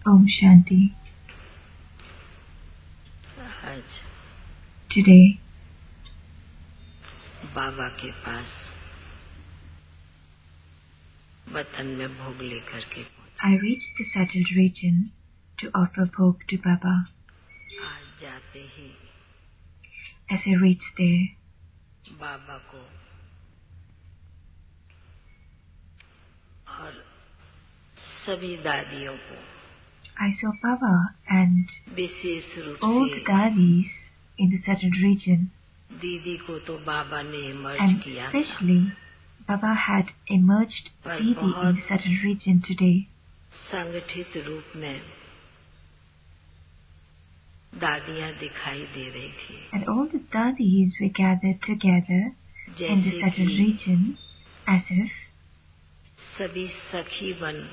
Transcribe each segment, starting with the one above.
Om Shanti. आज Today, बाबा के पास वतन में भोग लेकर के I reached the settled region to offer bhog to Baba. आज जाते ही As I reached there, बाबा को और सभी दादियों को I saw Baba and विशेष रूप all the से daddies in the settled region, दीदी को तो बाबा ने इमर्ज and किया था, especially Baba had emerged पर Didi in बहुत the settled region today. संगठित रूप में दादियां दिखाई दे रही थी, And all the daddies were gathered together in the जैसे settled कि region as if सभी सखी बन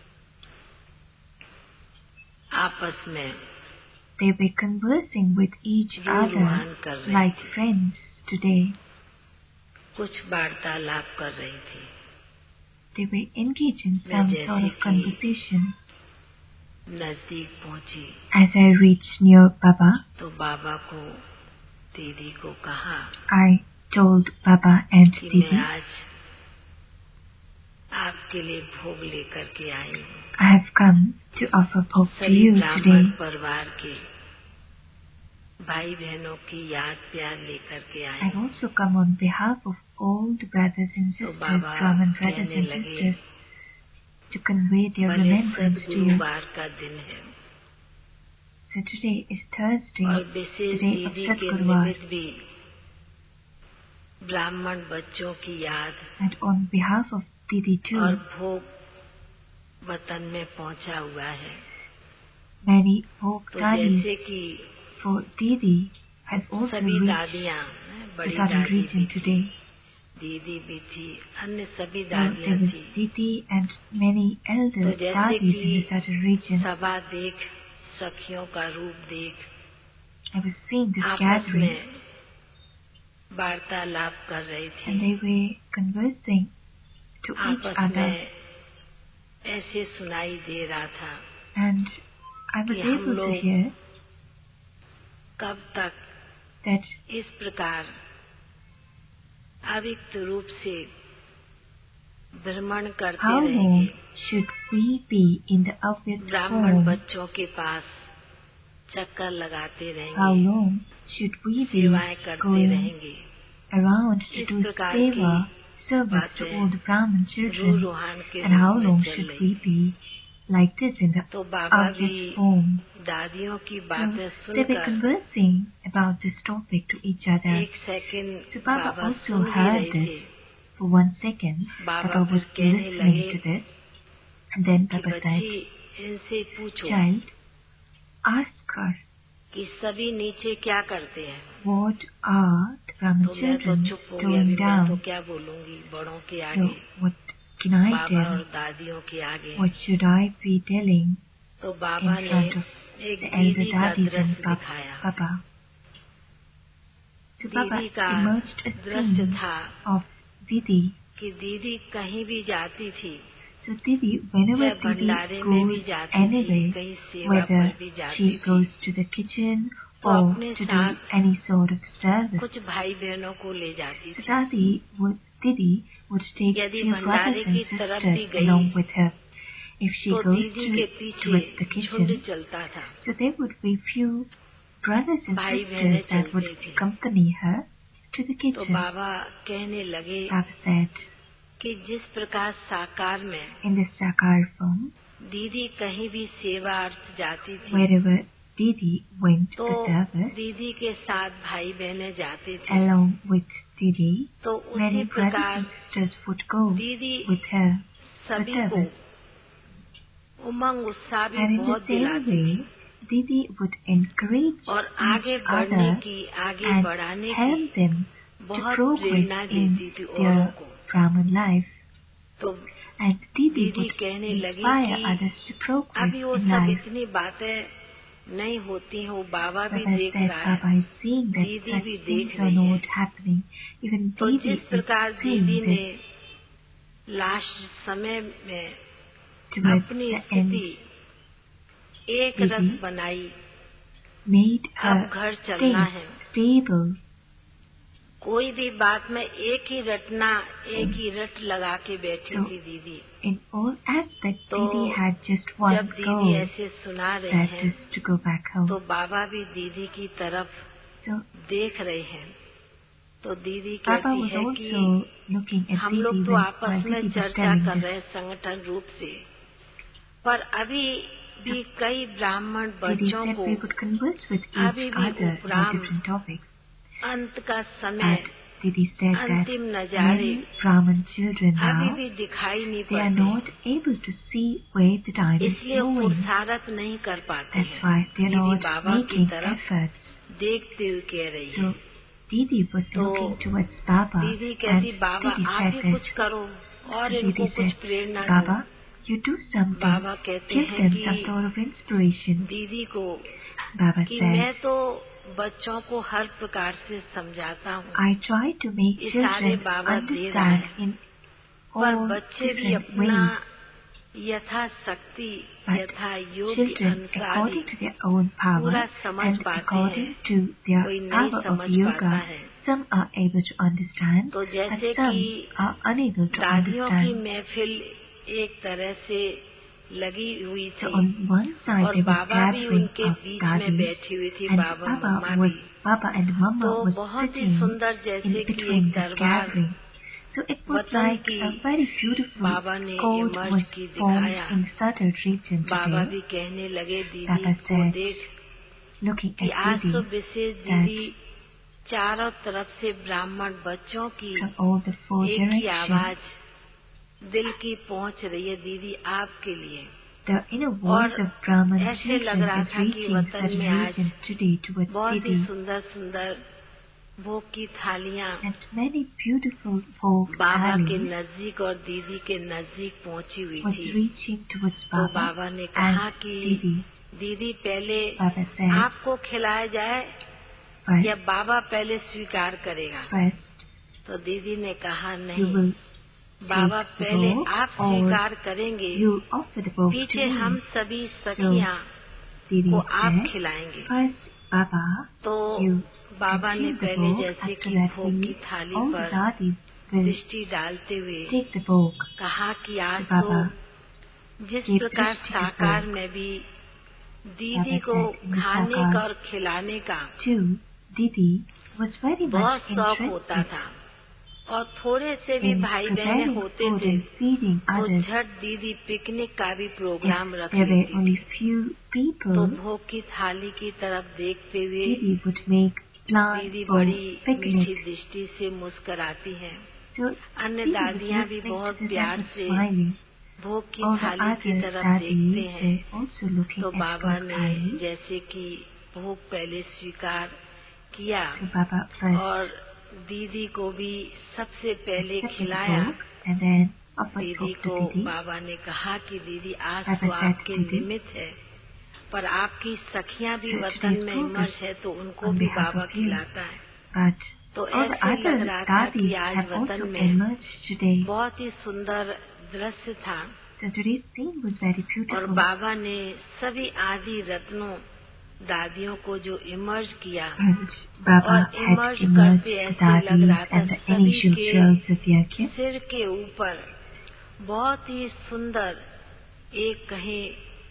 आपस में they were conversing with each other Ruhaan कर रही like थी, friends today. कुछ वार्तालाप कर रही थी। They were engaged in some जैसे sort of कि conversation. नजदीक पहुंची As I reached near Baba, तो बाबा को दीदी को कहा I told Baba and कि Didi, मैं आज आपके लिए भोग लेकर के आई हूँ। I have come to offer bhog to सभी you ब्राह्मण today. परिवार के भाई बहनों की याद प्यार लेकर के आई I've हूँ। also come on behalf of all the brothers and तो sisters, बाबा Brahmin brothers कहने and लगे sisters, to convey their भले remembrance to you. सद्गुरुवार का दिन है So today is Thursday, और the विशेष day of दीदी के Sadguruvar, निमित्त भी ब्राह्मण बच्चों की याद and on behalf of Didi too, और भोग वतन में पहुंचा हुआ है। many bhog तो daddies जैसे कि for Didi has also सभी reached दादियां the बड़ी settled दादी region भी थी, today. दीदी भी थी, अन्य सभी So दादियां there was थी। Didi and many elder तो जैसे daddies in the कि settled region. सभा देख सखियों का रूप देख I was seeing this आपस gathering, में वार्तालाप कर रही and थी, they were conversing to each आपस other, में ऐसे सुनाई दे रहा था and I was कि हम able to लोग hear कब तक that इस प्रकार अव्यक्त रूप से भ्रमण करते how रहेंगे, long should we be in the Avyakt ब्राह्मण form, बच्चों के पास चक्कर लगाते how रहेंगे, long should we be सेवाएं करते going रहेंगे। around to इस do प्रकार seva, की service to बातें all the Brahmin children, Ruhaan के and how रूप में long चल should रही we थी। be like this in the तो बाबा भी Avyakt form. दादियों की So बातें they were सुनकर conversing about this topic to each other. एक second So Baba Baba also सुन भी heard रहे this थे। for 1 second. Baba Baba was फिर कहने listening लगे to this, and then कि Baba बच्ची said, इनसे पूछो child, ask her, कि सभी नीचे क्या करते हैं। what are the Brahmin तो मैं तो children चुप हो गया, doing अभी मैं तो down? क्या बोलूंगी बड़ों के So आगे, what can I बाबा और tell? दादियों के आगे। What should I be telling तो in बाबा ने front of एक the elder दीदी का daddies and दृश्य दिखाया। Baba? So Baba दीदी का emerged a दृश्य scene था of Didi. कि दीदी कहीं भी जाती थी, So Didi, whenever चाहे Didi भंडारे में भी goes जाती थी, anyway, कहीं सेवा whether पर भी जाती she थी, goes to the kitchen तो or अपने to do साथ any sort of service, कुछ भाई बहनों को ले जाती so थी। Didi would take यदि few भंडारे brothers and की तरफ भी sisters गई along with her. If she तो goes दीदी के towards the पीछे झुंड kitchen, चलता था, so there would be few brothers and भाई बहनें sisters that would चलते थे। accompany her to the तो kitchen. बाबा कहने लगे Baba said, कि जिस प्रकार साकार में in the Sakar form, दीदी कहीं भी सेवार्थ जाती थी, wherever Didi went तो for service, दीदी के साथ भाई बहनें जाते थे। along with Didi, तो many उसी brothers प्रकार and sisters would go दीदी with her for सभी को service. उमंग उत्साह भी And in the बहुत same दिलाती थी way, Didi would encourage और आगे each बढ़ने other की, आगे and बढ़ाने help की them to बहुत progress प्रेरणा in देती थी औरों their को। Brahmin life. तो And Didi दीदी would कहने लगी inspire कि others to progress अभी वो in सब life. इतनी बातें नहीं होती हैं, वो बाबा भी Baba देख said रहा है, Baba is seeing that दीदी such भी things देख are रही है। not happening. Even तो Didi जिस is प्रकार seeing दीदी ने this लास्ट समय में towards अपनी the end स्थिति एक Didi रस बनाई, made अब her घर चलना stay है। stable. कोई भी बात में एक ही रट लगा के बैठी थी दीदी। In all aspects, तो Didi had just one जब दीदी goal, ऐसे सुना रही that हैं, is to go back home. तो बाबा भी दीदी की तरफ So देख रहे हैं। तो दीदी Baba कहती was है also कि looking at हम Didi लोग तो while आपस में Didi was चर्चा telling कर this. रहे हैं संगठन रूप से, पर अभी भी कई ब्राह्मण Didi बच्चों said को we would converse with अभी each भी other about उपराम different topics. अंत का समय, But Didi said that अंतिम नजारे many Brahmin children अभी now, भी दिखाई नहीं they are पड़ते, not able to see where the time is इसलिए flowing. पुरुषारत नहीं कर पाते That's हैं। why they are दीदी not बाबा की making तरफ efforts. देखते हुए कह रही है। So Didi was तो looking towards Baba, दीदी and कहती बाबा Didi आप said ही कुछ that. करो और So इनको Didi कुछ said, प्रेरणा दो। Baba, you do something. बाबा कहते Give हैं them some कि sort of inspiration. दीदी को Baba कि said, मैं तो बच्चों को हर प्रकार से समझाता हूँ, I try to make ये सारे children बाबा दे रहा है, understand in पर all बच्चे भी different अपना ways. यथाशक्ति But यथा योग्य children, अनुसार according he to their own power पूरा समझ and पाते according हैं, to their कोई नहीं power of समझ पाता yoga, है। some are able to understand तो and जैसे some कि are unable to दादियों की understand. महफिल एक तरह से लगी हुई So थी on one side और there was बाबा भी gathering उनके of बीच में dadis, बैठी हुई थी, and बाबा मम्मा भी। Baba and तो Mama was बहुत ही sitting सुंदर in जैसे कि between एक this दरबार gathering. So it was वतन like की a very beautiful बाबा ने court इमर्ज was की formed दिखाया। in southern region Baba today. भी कहने लगे दीदी Baba को said, देख looking कि at आज तो Didi, विशेष that दीदी चारों तरफ से ब्राह्मण बच्चों की from all the four एक ही directions, आवाज दिल की पहुंच रही है दीदी आपके लिए। the inner voice of Brahman ऐसे लग children रहा is था कि reaching वतन certain में आज regions today towards बहुत ही Didi, सुंदर सुंदर भोग की थालियां and many beautiful folk बाबा के thali नजदीक और दीदी के नजदीक पहुंची हुई was थी। reaching towards तो Baba बाबा ने कहा and कि Didi. दीदी पहले Baba said, आपको खिलाया जाए first, या बाबा पहले स्वीकार करेगा। first तो दीदी ने कहा you नहीं, will बाबा take the पहले bowl आप or स्वीकार करेंगे, you offer the bowl पीछे to हम me. सभी सखियां Didi को आप said, खिलाएंगे। first Baba, तो you बाबा ने consume the पहले bowl, जैसे after कि that भोग की we, थाली all the पर dadis will दृष्टि डालते हुए take the bowl. कहा कि आज So Baba तो जिस gave प्रकार दृष्टि to साकार bowl. में भी दीदी Baba को said, in the खाने का sakar और खिलाने का too, Didi was very बहुत much शौक होता interested था, और थोड़े से भी in भाई बहने preparing होते food थे and feeding तो others. झट दीदी पिकनिक का भी If प्रोग्राम रख there were लेती only थी। few तो people, भोग की थाली की तरफ देखते हुए Didi would make plans दीदी for बड़ी मीठी picnic. दृष्टि से मुस्कुराती हैं। So अन्य Didi was दादियां भी listening to बहुत this प्यार and was से smiling. भोग की All the थाली की other तरफ देखते daddies हैं। were also looking तो at बाबा Bog ने Thali. जैसे कि भोग पहले स्वीकार किया So Baba first और दीदी को भी सबसे पहले accepted the खिलाया। Bog and then offered दीदी Bog to को Didi. बाबा ने कहा कि दीदी आज Baba तो said आपके Didi, निमित्त है, पर आपकी सखियां भी So वतन today's में program इमर्ज है तो उनको on भी behalf बाबा of you, खिलाता है। but तो all the ऐसे लग other रहा था कि daddies आज have वतन also में emerged today. बहुत ही सुंदर दृश्य था So today's scene was very और beautiful. बाबा ने सभी आदि रत्नों दादियों को जो इमर्ज किया And Baba और had इमर्ज emerged करते the ऐसे लग daddies रहा था and the सभी initial के jewels of Yajna. सिर के ऊपर बहुत ही सुंदर एक कहीं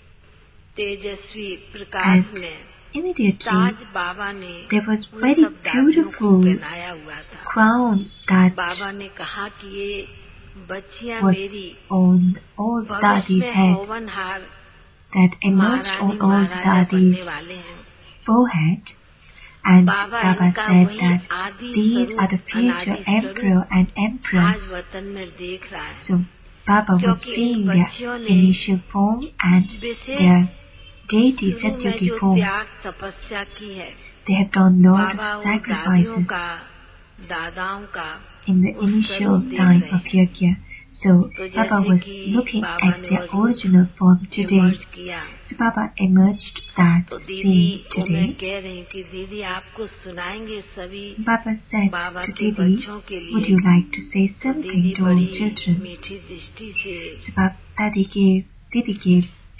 तेजस्वी प्रकाश And में immediately ताज बाबा ने there was उन very सब दादियों को beautiful पहनाया हुआ था। crown that बाबा ने कहा कि ये बच्चियां was मेरी on all भविष्य daddies' में head, हौवनहार that emerged महारानी on all महाराजा daddies' बनने वाले हैं। forehead. And बाबा Baba इनका said वही that आदि these are the स्वरूप future अनादि emperor स्वरूप and empress. आज वतन में देख रहा है, So Baba was क्योंकि इन seeing बच्चियों their ने initial form and wishes their deity शुरू में Satyuti जो form. त्याग तपस्या की है, They have done lot of बाबा उन दादियों sacrifices का दादाओं का in the उस initial स्वरूप देख time रहे of हैं। Yajna. So तो Baba जैसे was कि looking बाबा at ने their वो original form today. इमर्ज किया So Baba emerged that तो दीदी scene को मैं today. कह रही कि दीदी आपको सुनाएंगे सभी Baba said बाबा to के Didi, बच्चों के would लिए। you like to say तो something दीदी to all बड़ी children? मीठी दृष्टि से So Didi gave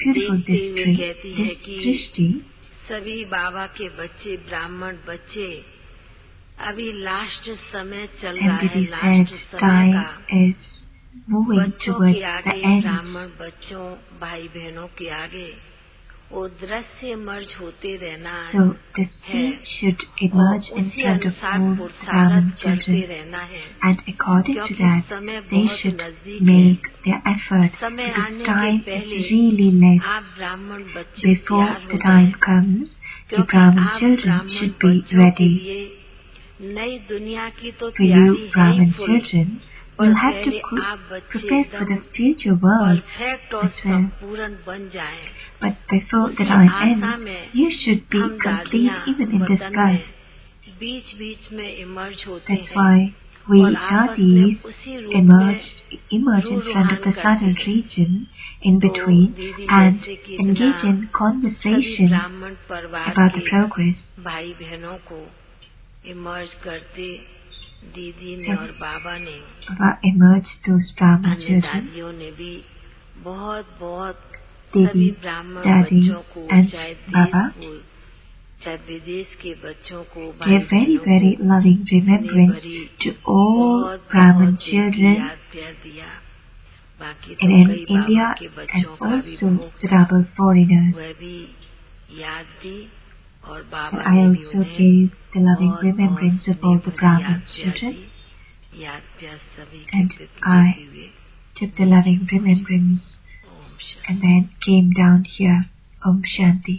beautiful देखते this हुए tree, कहती है this कि Drishti, सभी बाबा के बच्चे, ब्राह्मण बच्चे, अभी लास्ट समय चल रहा and it है, is लास्ट said समय time का। is moving बच्चों towards के the आगे, end. ब्राह्मण बच्चों, भाई बहनों के आगे वो दृश्य मर्ज होते रहना So the है seed should और emerge in उसी front of अनुसार all the पुरुषार्थ Brahmin करते children, रहना है, and according to क्योंकि that समय they बहुत should नजदीक है। make their effort, समय because आने के time पहले is really less. आप ब्राह्मण बच्चे Before तैयार the हो time जाएं, comes, the क्योंकि Brahmin आप children ब्राह्मण should be बच्चों के ready. लिए नई दुनिया की तो For you तैयारी है ही Brahmin फुल, children, पर you'll have to पहले आप बच्चे prepare for the एकदम future world परफेक्ट और as well. संपूर्ण बन जाएं। But before the उसी time आशा ends, में you should be हम complete दादियाँ even in वतन disguise. में बीच बीच में इमर्ज होते That's हैं why we और आपस में dadis उसी रूप emerge में in front of Ruhaan the करते southern हैं। region in तो between दीदी and जैसे कि engage in सभी conversation ब्राह्मण परिवार about the के progress. भाई बहनों को इमर्ज करते दीदी ने So और बाबा ने, emerge those Brahmin अन्य children, दादियों ने भी बहुत बहुत Didi, सभी ब्राह्मण Daddy बच्चों को, and चाहे Baba, देश को चाहे विदेश के बच्चों को, भाई give very बहनों very को loving remembrance भरी to all बहुत Brahmin बहुत children याद प्यार दिया। बाकी in तो कई India बाबा के and बच्चों का भी also भोग the double foreigners. वह भी याद दी और And बाबा I ने भी also उन्हें gave the loving बहुत remembrance बहुत of all the स्नेह भरी Brahmin याद प्यार children, दी, याद प्यार सभी के and प्रति I देते हुए took the loving remembrance Om Shanti. and then came down here. Om Shanti.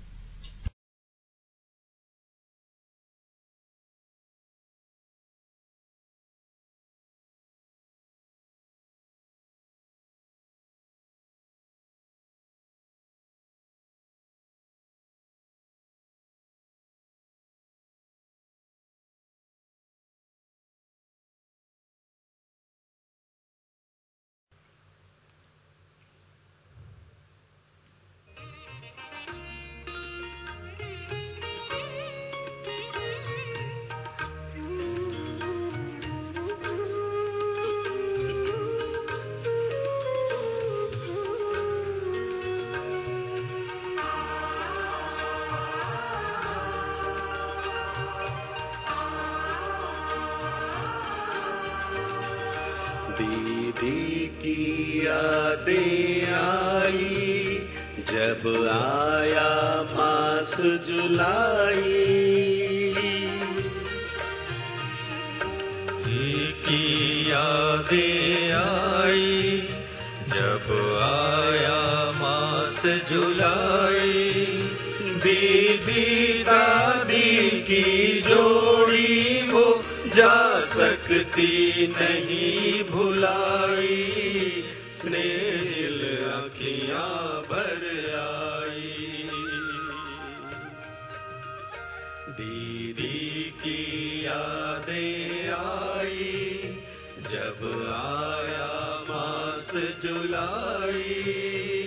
दीदी की यादें आई जब आया मास जुलाई, दीदी की यादें आई जब आया मास जुलाई, दीदी दादी की जोड़ी वो जा सकती नहीं भुलाई, स्नेहिल अखियां भर आई। दीदी की यादें आई जब आया मास जुलाई,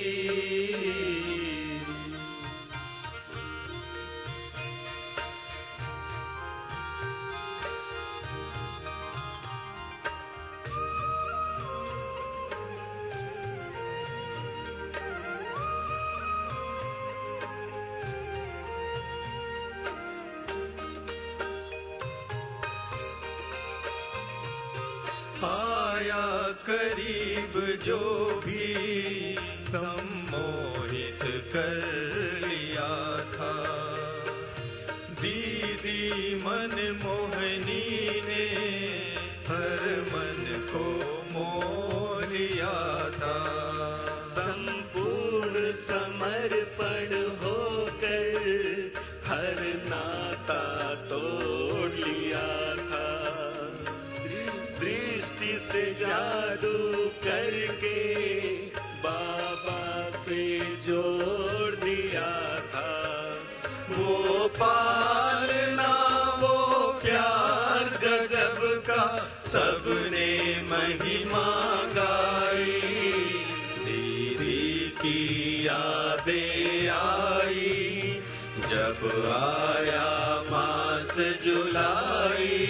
आया करीब जो भी सम्मोहित कर लिया था, दीदी मन मोहनी ने हर मन को मोह लिया था। संपूर्ण समर्पण होकर हर नाता तोड़ लिया था, दृष्टि से जादू करके बाबा से जोड़ दिया था। वो पालना वो प्यार गजब का सबने महिमा गाई, दीदी की यादें आई जब आया मास जुलाई।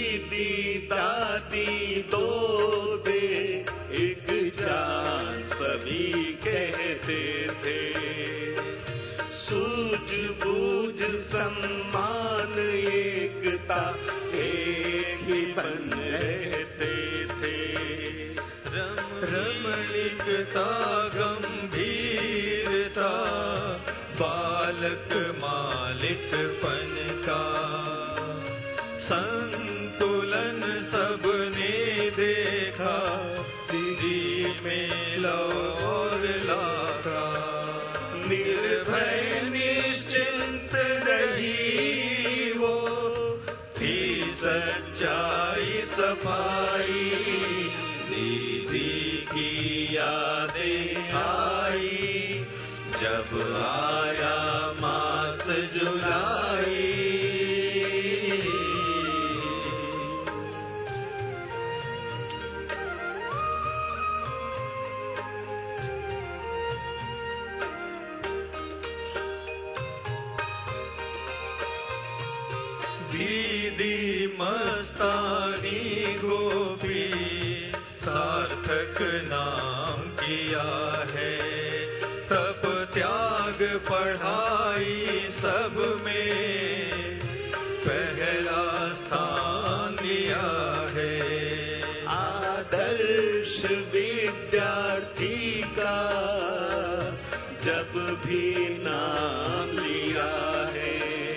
दीदी दादी दो दे एक जान सभी कहते थे। सूझबूझ सम्मान एकता एक ही बन रहते थे। रमणीकता गंभीरता बालक मालिकपन का संतुलन सबने देखा दीदी में लौर लाका। निर्भय निश्चिंत रही वो थी सच्चाई सफाई। दीदी की यादें आई जब आया मास जुलाई। दीदी मस्तानी गोपी सार्थक नाम किया है। तप त्याग पढ़ाई सब में पहला स्थान लिया है। आदर्श विद्यार्थी का जब भी नाम लिया है।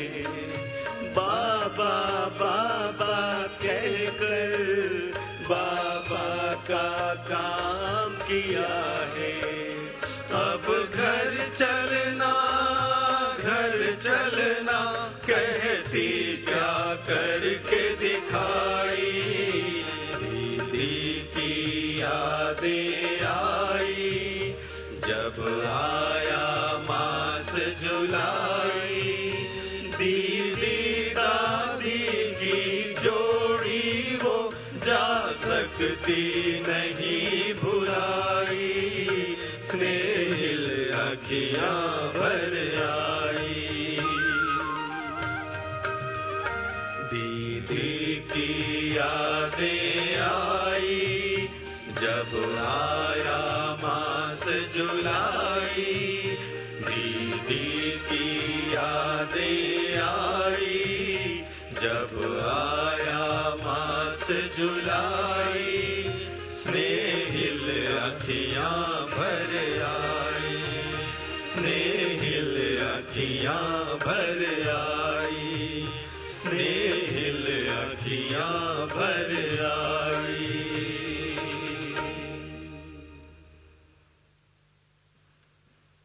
बाबा बाबा कहकर बाबा का काम किया है। अब घर चलना कहती क्या करके दिखाई। दीदी की यादें आई जब आया मास जुलाई। दीदी दादी की जोड़ी वो जा सकती नहीं भुलाई। स्नेहिल अखियां भर आई। दीदी की यादें आई जब आया मास जुलाई। दीदी की यादें आई जब आया मास जुलाई। स्नेहिल अखियां भर आई। स्नेहिल अखियां भर आई। स्नेहिल अखियां भर